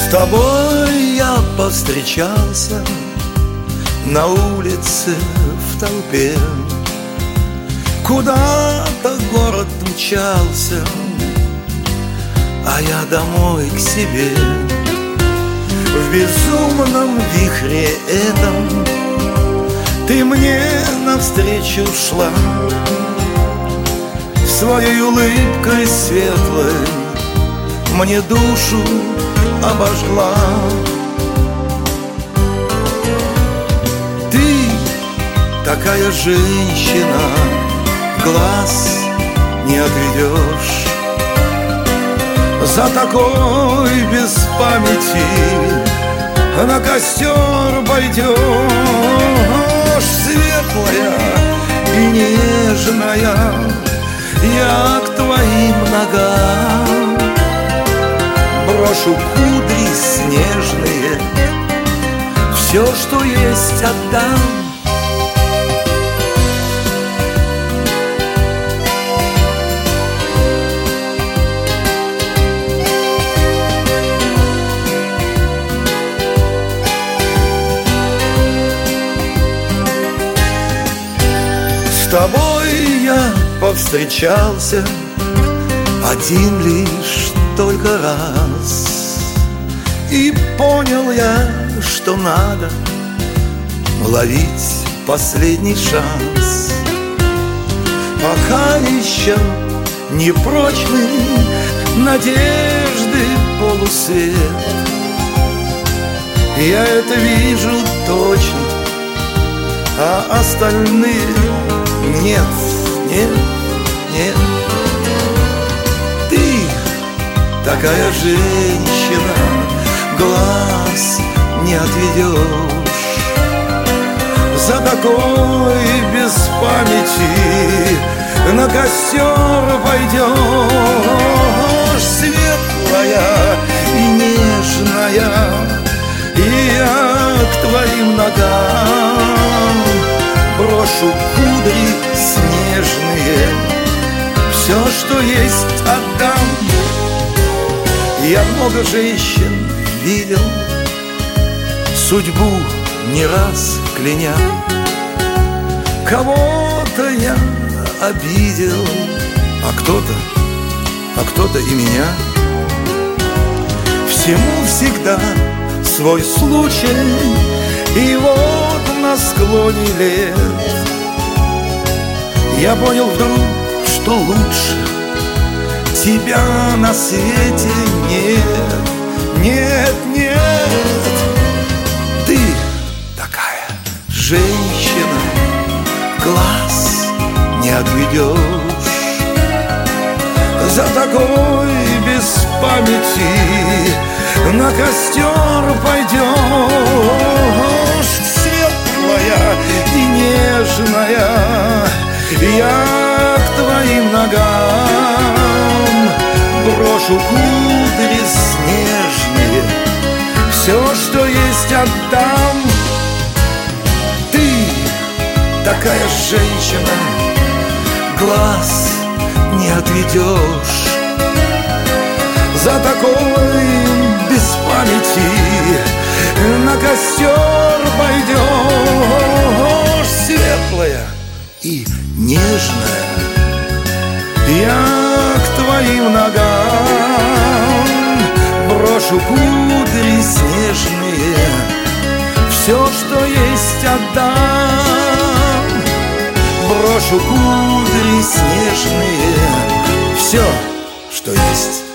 С тобой я повстречался на улице в толпе. Куда-то город мчался, а я домой к себе. В безумном вихре этом ты мне навстречу шла, своей улыбкой светлой мне душу обожгла. Ты такая женщина, глаз не отведешь. За такой без памяти на костер пойдешь. Светлая и нежная, я к твоим ногам брошу кудри снежные, все, что есть, отдам. С тобой я повстречался один лишь только раз, и понял я, что надо ловить последний шанс. Пока еще не прочный надежды полусвет, я это вижу точно, а остальные нет, нет, нет. Ты такая женщина, глаз не отведешь. За такой без памяти на костер пойдешь. Светлая и нежная, и я к твоим ногам брошу кудри снежные, все, что есть, отдам. Я много женщин видел, судьбу не раз кляня. Кого-то я обидел, а кто-то и меня. Всему всегда свой случай, и вот на склоне лет я понял вдруг, что лучше тебя на свете нет, нет, нет. Ты такая женщина, глаз не отведешь. За такой без памяти на костер пойдешь. Светлая и нежная, я к твоим ногам брошу кудри снежные, все, что есть, отдам. Ты такая женщина, глаз не отведешь. За такой без памяти на костер пойдешь. Светлая и нежная, я к твоим ногам брошу кудри снежные, все, что есть, отдам. Брошу кудри снежные, все, что есть.